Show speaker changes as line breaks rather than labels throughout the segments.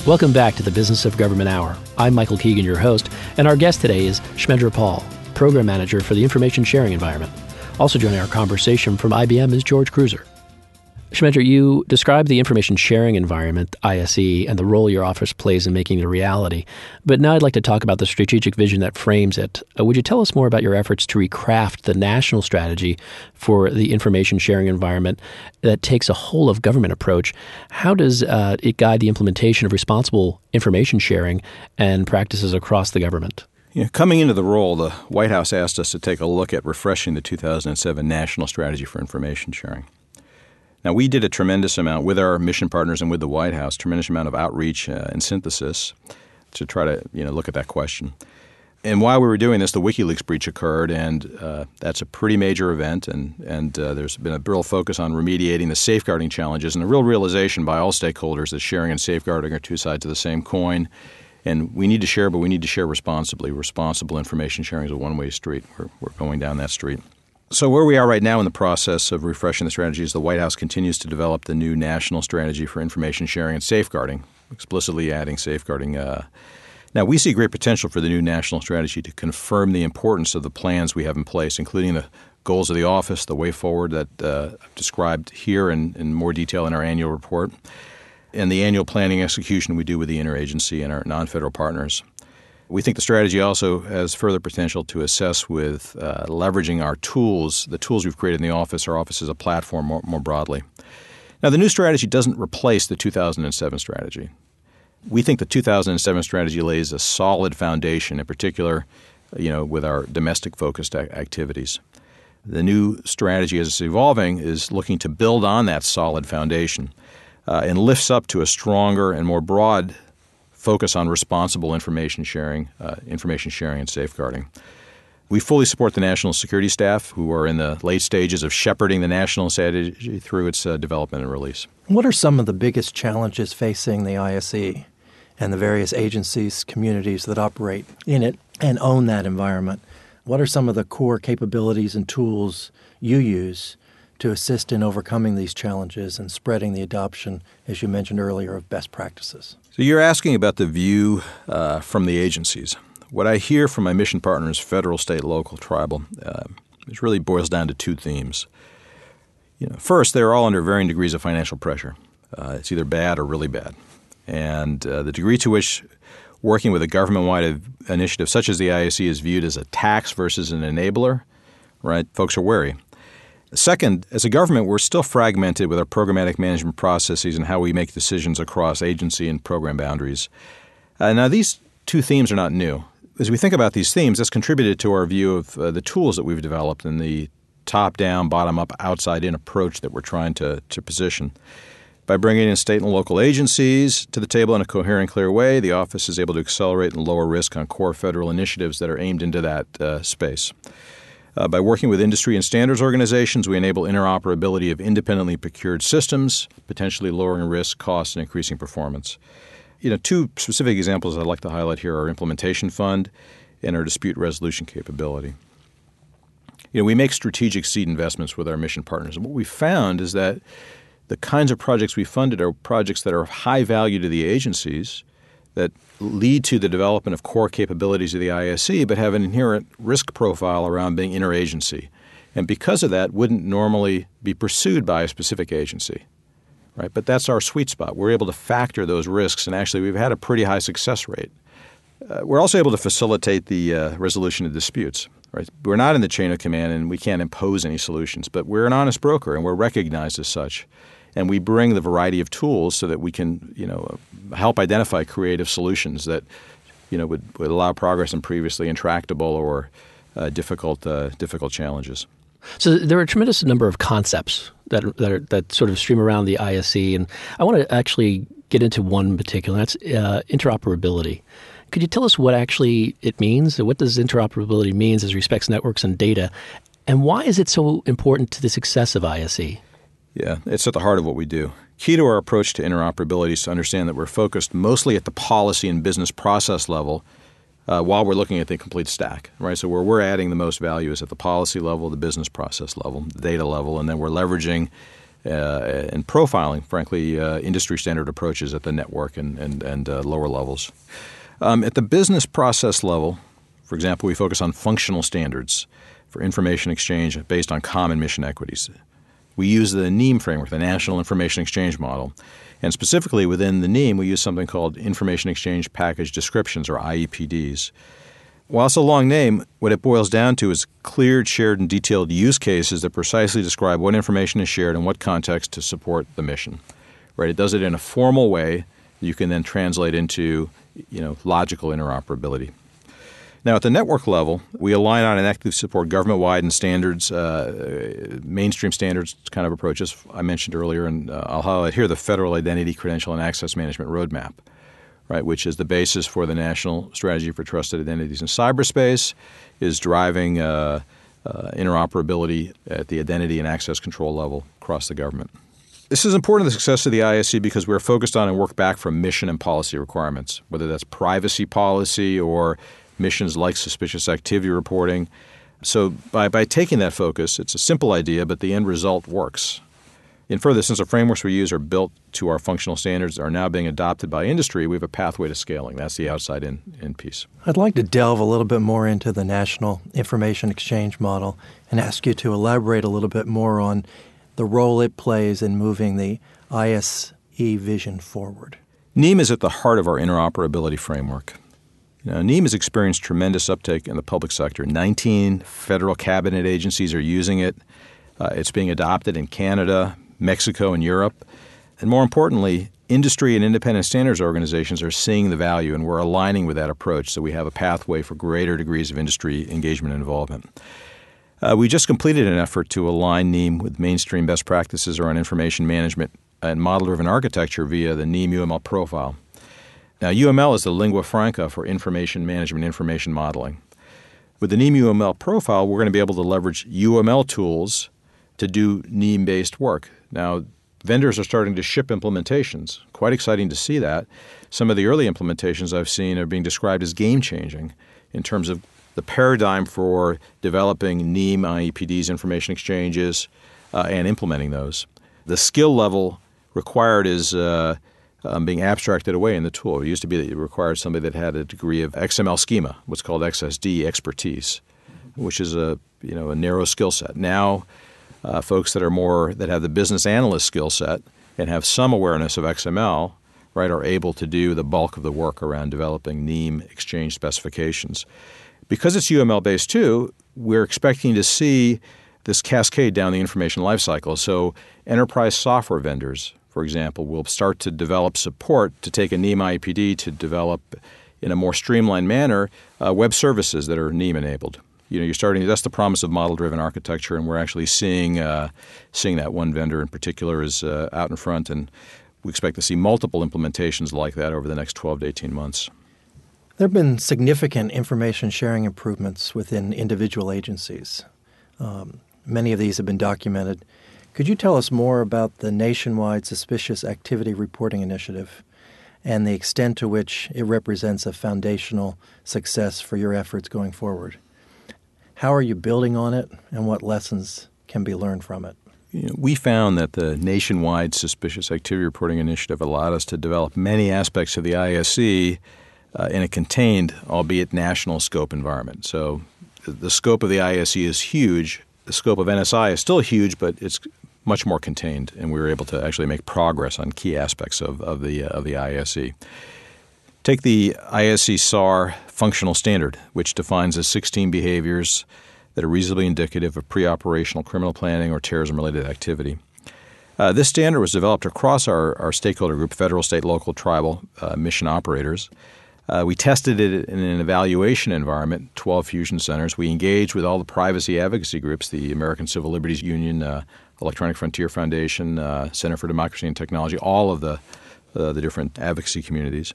Welcome back to the Business of Government Hour. I'm Michael Keegan, your host, and our guest today is Shmendra Paul, Program Manager for the Information Sharing Environment. Also joining our conversation from IBM is George Cruiser. Shmendra, you described the information sharing environment, ISE, and the role your office plays in making it a reality. But now I'd like to talk about the strategic vision that frames it. Would you tell us more about your efforts to recraft the national strategy for the information sharing environment that takes a whole of government approach? How does it guide the implementation of responsible information sharing and practices across the government?
Coming into the role, the White House asked us to take a look at refreshing the 2007 National Strategy for Information Sharing. Now, we did a tremendous amount with our mission partners and with the White House, tremendous amount of outreach and synthesis to try to look at that question. And while we were doing this, the WikiLeaks breach occurred, and that's a pretty major event, and there's been a real focus on remediating the safeguarding challenges and a real realization by all stakeholders that sharing and safeguarding are two sides of the same coin. And we need to share, but we need to share responsibly. Responsible information sharing is a one-way street. We're going down that street. So where we are right now in the process of refreshing the strategy is the White House continues to develop the new National Strategy for Information Sharing and Safeguarding, explicitly adding safeguarding. Now, we see great potential for the new national strategy to confirm the importance of the plans we have in place, including the goals of the office, the way forward that I've described here in more detail in our annual report, and the annual planning execution we do with the interagency and our non-federal partners. We think the strategy also has further potential to assess with leveraging our tools, the tools we've created in the office, our office as a platform more broadly. Now, the new strategy doesn't replace the 2007 strategy. We think the 2007 strategy lays a solid foundation, in particular, with our domestic-focused activities. The new strategy, as it's evolving, is looking to build on that solid foundation and lifts up to a stronger and more broad focus on responsible information sharing and safeguarding. We fully support the national security staff who are in the late stages of shepherding the national strategy through its development and release.
What are some of the biggest challenges facing the ISE and the various agencies, communities that operate in it and own that environment? What are some of the core capabilities and tools you use to assist in overcoming these challenges and spreading the adoption, as you mentioned earlier, of best practices?
So you're asking about the view from the agencies. What I hear from my mission partners, federal, state, local, tribal, it really boils down to two themes. First, they're all under varying degrees of financial pressure. It's either bad or really bad. And the degree to which working with a government-wide initiative such as the ISE is viewed as a tax versus an enabler, right? Folks are wary. Second, as a government, we're still fragmented with our programmatic management processes and how we make decisions across agency and program boundaries. Now, these two themes are not new. As we think about these themes, that's contributed to our view of the tools that we've developed and the top-down, bottom-up, outside-in approach that we're trying to position. By bringing in state and local agencies to the table in a coherent, clear way, the office is able to accelerate and lower risk on core federal initiatives that are aimed into that space. By working with industry and standards organizations, we enable interoperability of independently procured systems, potentially lowering risk, costs, and increasing performance. Two specific examples I'd like to highlight here are our implementation fund and our dispute resolution capability. We make strategic seed investments with our mission partners. And what we found is that the kinds of projects we funded are projects that are of high value to the agencies, that lead to the development of core capabilities of the ISE, but have an inherent risk profile around being interagency. And because of that, wouldn't normally be pursued by a specific agency, right? But that's our sweet spot. We're able to factor those risks, and actually we've had a pretty high success rate. We're also able to facilitate the resolution of disputes, right? We're not in the chain of command, and we can't impose any solutions, but we're an honest broker, and we're recognized as such. And we bring the variety of tools so that we can, help identify creative solutions that, would allow progress in previously intractable or difficult challenges.
So there are a tremendous number of concepts that sort of stream around the ISE, and I want to actually get into one in particular. That's interoperability. Could you tell us what actually it means? What does interoperability mean as respects networks and data, and why is it so important to the success of ISE?
Yeah, it's at the heart of what we do. Key to our approach to interoperability is to understand that we're focused mostly at the policy and business process level while we're looking at the complete stack, right? So where we're adding the most value is at the policy level, the business process level, the data level, and then we're leveraging and profiling, frankly, industry standard approaches at the network and lower levels. At the business process level, for example, we focus on functional standards for information exchange based on common mission equities. We use the NIEM framework, the National Information Exchange Model. And specifically within the NIEM, we use something called Information Exchange Package Descriptions, or IEPDs. While it's a long name, what it boils down to is cleared, shared, and detailed use cases that precisely describe what information is shared in what context to support the mission. Right? It does it in a formal way that you can then translate into, logical interoperability. Now, at the network level, we align on and actively support government-wide and standards, mainstream standards kind of approaches I mentioned earlier, and I'll highlight here the Federal Identity, Credential, and Access Management Roadmap, right, which is the basis for the National Strategy for Trusted Identities in Cyberspace, is driving interoperability at the identity and access control level across the government. This is important to the success of the ISC because we're focused on and work back from mission and policy requirements, whether that's privacy policy or missions like suspicious activity reporting. So by taking that focus, it's a simple idea, but the end result works. And further, since the frameworks we use are built to our functional standards that are now being adopted by industry, we have a pathway to scaling. That's the outside-in piece.
I'd like to delve a little bit more into the National Information Exchange Model and ask you to elaborate a little bit more on the role it plays in moving the ISE vision forward.
NIEM is at the heart of our interoperability framework. NIEM has experienced tremendous uptake in the public sector. 19 federal cabinet agencies are using it. It's being adopted in Canada, Mexico, and Europe. And more importantly, industry and independent standards organizations are seeing the value, and we're aligning with that approach so we have a pathway for greater degrees of industry engagement and involvement. We just completed an effort to align NIEM with mainstream best practices around information management and model-driven architecture via the NIEM UML profile. Now, UML is the lingua franca for information management, information modeling. With the NIEM UML profile, we're going to be able to leverage UML tools to do NIEM-based work. Now, vendors are starting to ship implementations. Quite exciting to see that. Some of the early implementations I've seen are being described as game-changing in terms of the paradigm for developing NIEM, IEPDs, information exchanges, and implementing those. The skill level required is being abstracted away in the tool. It used to be that it required somebody that had a degree of XML schema, what's called XSD expertise, which is a narrow skill set. Now, folks that have the business analyst skill set and have some awareness of XML, right, are able to do the bulk of the work around developing NIEM exchange specifications. Because it's UML based too, we're expecting to see this cascade down the information lifecycle. So enterprise software vendors, for example, will start to develop support to take a NIEM IEPD to develop in a more streamlined manner web services that are NIEM enabled. That's the promise of model-driven architecture, and we're actually seeing that one vendor in particular is out in front, and we expect to see multiple implementations like that over the next 12 to 18 months.
There have been significant information sharing improvements within individual agencies. Many of these have been documented. Could you tell us more about the nationwide Suspicious Activity Reporting Initiative and the extent to which it represents a foundational success for your efforts going forward? How are you building on it, and what lessons can be learned from it?
We found that the nationwide Suspicious Activity Reporting Initiative allowed us to develop many aspects of the ISE in a contained, albeit national scope environment. So the scope of the ISE is huge. The scope of NSI is still huge, but it's much more contained, and we were able to actually make progress on key aspects of the ISE. Take the ISE SAR functional standard, which defines the 16 behaviors that are reasonably indicative of pre-operational criminal planning or terrorism-related activity. This standard was developed across our stakeholder group, federal, state, local, tribal mission operators. We tested it in an evaluation environment, 12 fusion centers. We engaged with all the privacy advocacy groups, the American Civil Liberties Union, Electronic Frontier Foundation, Center for Democracy and Technology, all of the different advocacy communities.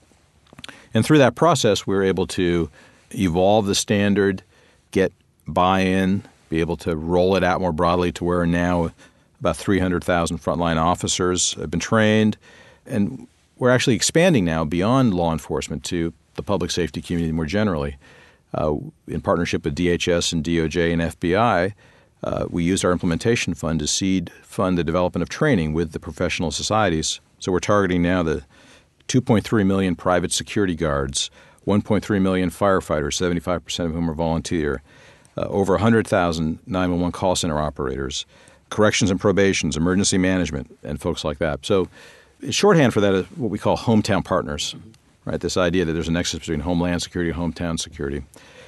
And through that process, we were able to evolve the standard, get buy-in, be able to roll it out more broadly to where now about 300,000 frontline officers have been trained. And we're actually expanding now beyond law enforcement to the public safety community more generally. In partnership with DHS and DOJ and FBI, we used our implementation fund to seed fund the development of training with the professional societies. So we're targeting now the 2.3 million private security guards, 1.3 million firefighters, 75% of whom are volunteer, over 100,000 911 call center operators, corrections and probations, emergency management, and folks like that. So shorthand for that is what we call hometown partners, right? This idea that there's a nexus between homeland security and hometown security.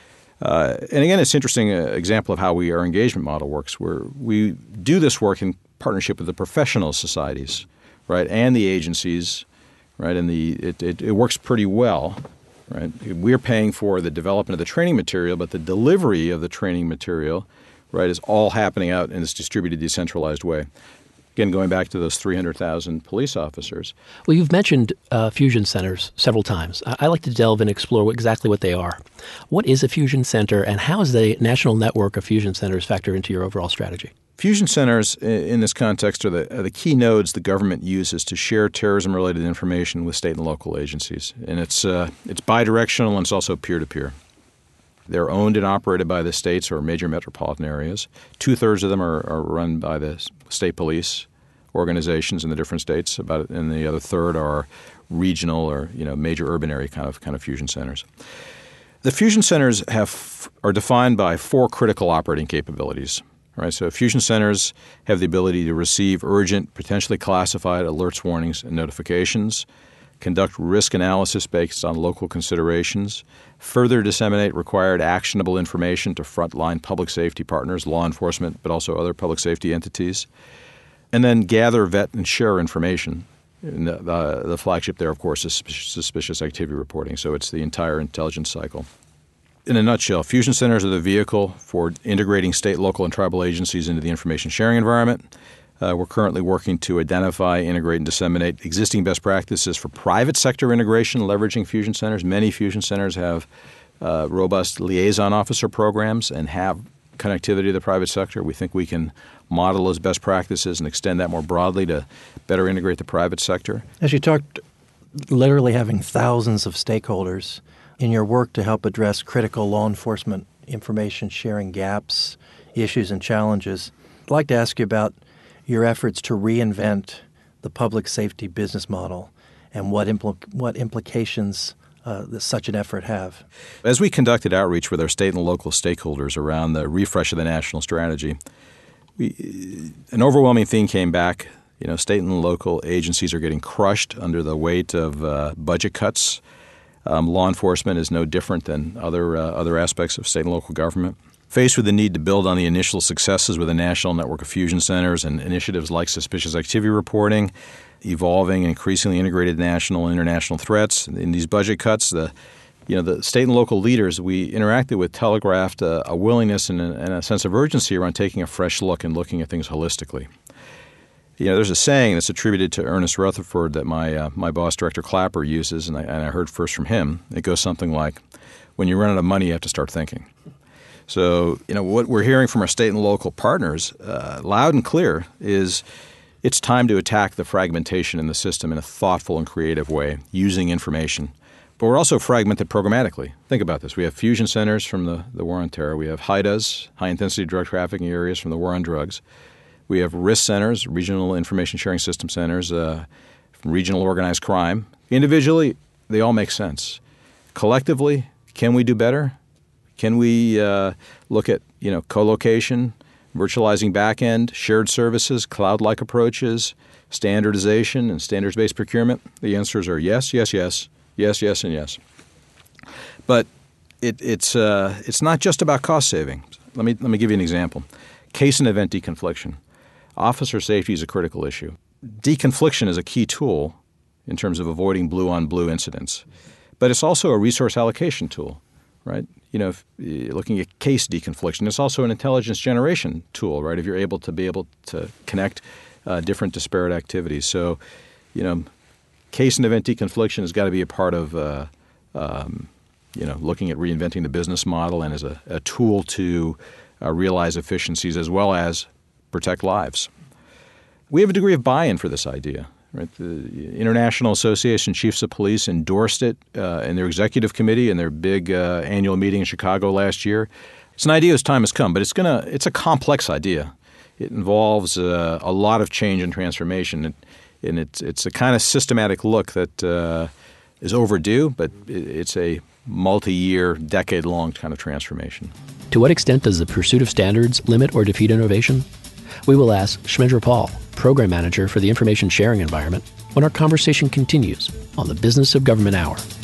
And again, it's an interesting example of how our engagement model works, where we do this work in partnership with the professional societies, right, and the agencies, right, and it works pretty well, right. We're paying for the development of the training material, but the delivery of the training material, right, is all happening out in this distributed, decentralized way. Again, going back to those 300,000 police officers.
Well, you've mentioned fusion centers several times. I like to delve and explore exactly what they are. What is a fusion center, and how does the national network of fusion centers factor into your overall strategy?
Fusion centers, in this context, are the key nodes the government uses to share terrorism-related information with state and local agencies. And it's bidirectional, and it's also peer-to-peer. They're owned and operated by the states or major metropolitan areas. 2/3 of them are run by the state police organizations in the different states, and the other third are regional or major urban area kind of fusion centers. The fusion centers are defined by 4 critical operating capabilities. Right, so fusion centers have the ability to receive urgent, potentially classified alerts, warnings, and notifications, conduct risk analysis based on local considerations, further disseminate required actionable information to frontline public safety partners, law enforcement, but also other public safety entities, and then gather, vet, and share information. And the flagship there, of course, is suspicious activity reporting, so it's the entire intelligence cycle. In a nutshell, fusion centers are the vehicle for integrating state, local, and tribal agencies into the information sharing environment. We're currently working to identify, integrate, and disseminate existing best practices for private sector integration, leveraging fusion centers. Many fusion centers have robust liaison officer programs and have connectivity to the private sector. We think we can model those best practices and extend that more broadly to better integrate the private sector.
As you talked, literally having thousands of stakeholders in your work to help address critical law enforcement information sharing gaps, issues, and challenges, I'd like to ask you about your efforts to reinvent the public safety business model and what implications does such an effort have.
As we conducted outreach with our state and local stakeholders around the refresh of the national strategy, an overwhelming theme came back. State and local agencies are getting crushed under the weight of budget cuts. Law enforcement is no different than other aspects of state and local government. Faced with the need to build on the initial successes with a national network of fusion centers and initiatives like suspicious activity reporting, evolving and increasingly integrated national and international threats, in these budget cuts, the state and local leaders we interacted with telegraphed a willingness and a sense of urgency around taking a fresh look and looking at things holistically. There's a saying that's attributed to Ernest Rutherford that my boss, Director Clapper, uses, and I heard first from him. It goes something like, when you run out of money, you have to start thinking. So, what we're hearing from our state and local partners, loud and clear, is it's time to attack the fragmentation in the system in a thoughtful and creative way, using information. But we're also fragmented programmatically. Think about this. We have fusion centers from the war on terror. We have HIDAs, high-intensity drug trafficking areas from the war on drugs. We have RISC centers, regional information sharing system centers, from regional organized crime. Individually, they all make sense. Collectively, can we do better? Can we look at co-location, virtualizing back-end, shared services, cloud-like approaches, standardization, and standards-based procurement? The answers are yes, yes, yes, yes, yes, and yes. But it's not just about cost saving. Let me give you an example. Case and event deconfliction. Officer safety is a critical issue. Deconfliction is a key tool in terms of avoiding blue-on-blue incidents. But it's also a resource allocation tool, right? If you're looking at case deconfliction, it's also an intelligence generation tool, right? If you're able to connect different disparate activities. So, case and event deconfliction has got to be a part of, looking at reinventing the business model and as a tool to realize efficiencies as well as protect lives. We have a degree of buy-in for this idea. Right? The International Association of Chiefs of Police endorsed it in their executive committee in their big annual meeting in Chicago last year. It's an idea whose time has come, but it's a complex idea. It involves a lot of change and transformation, and it's a kind of systematic look that is overdue, but it's a multi-year, decade-long kind of transformation.
To what extent does the pursuit of standards limit or defeat innovation? We will ask Shmendra Paul, Program Manager for the Information Sharing Environment, when our conversation continues on the Business of Government Hour.